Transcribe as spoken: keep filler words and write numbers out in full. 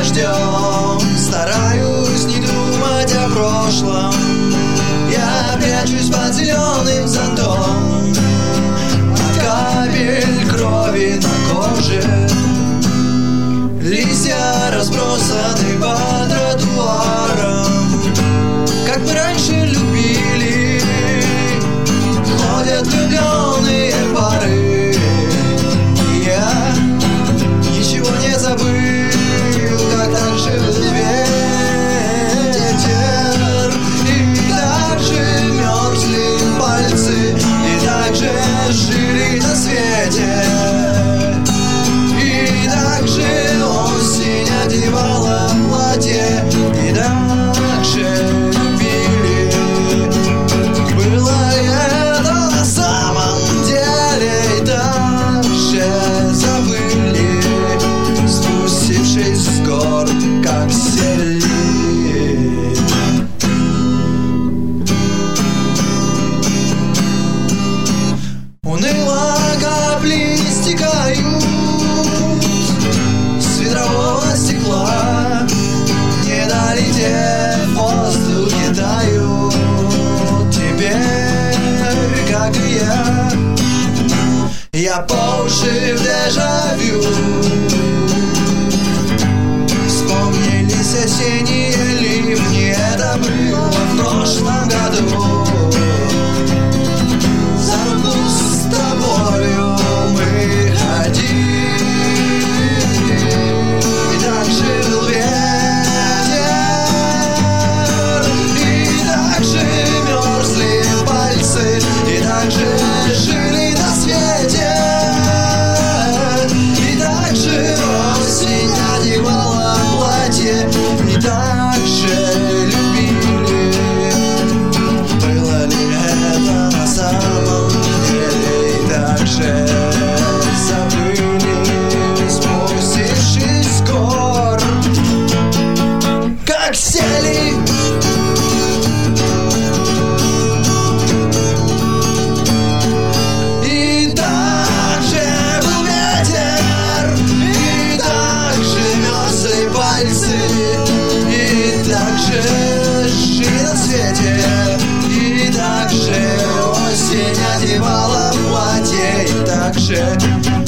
дождем. Стараюсь не думать о прошлом. Я прячусь под зеленым зонтом от капель крови на коже. Листья разбросаны по тротуарам, как мы раньше любили. Ходят влюбленные пары, и я ничего не забыл, как так жил ветер, и так же мерзли пальцы, и так же жили на свете, и так же осень одевала платье, и так же любили. Было это на самом деле, и так же забыли, спустившись с гор, как сели. Уныло капли стекают с ветрового стекла, не долетев, в воздухе тают. Теперь, как и я, я по уши в дежавю. Вспомнились осенние ливни, это было в прошлом году. За руку с тобою мы ходили, и так жил ветер, и так же мерзли пальцы, и так же жили на свете, и так же осень одевала платье, и так же любили. Было ли это на самом деле, и так же забыли, спустившись с гор, как сели. И так же был ветер, и так же мерзли пальцы, и так же жили на свете, и так же осень одевала платье, и так же